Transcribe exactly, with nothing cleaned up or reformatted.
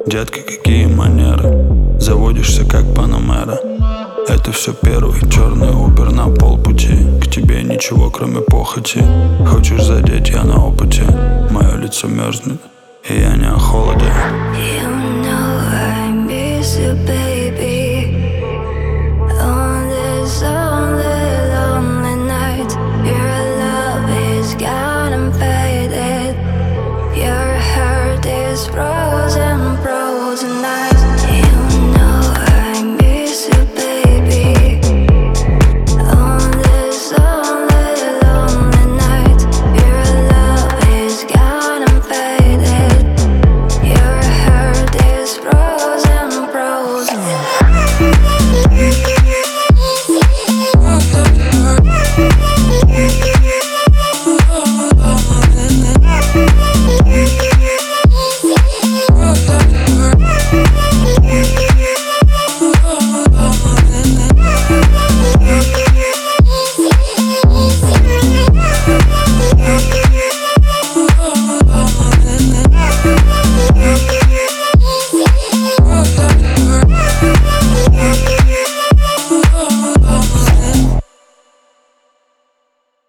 Детка, какие манеры, заводишься как Панамера. Это все первый черный убер на полпути. К тебе ничего кроме похоти. Хочешь задеть, я на опыте. Мое лицо мерзнет, и я не о холоде. You know I miss you, baby.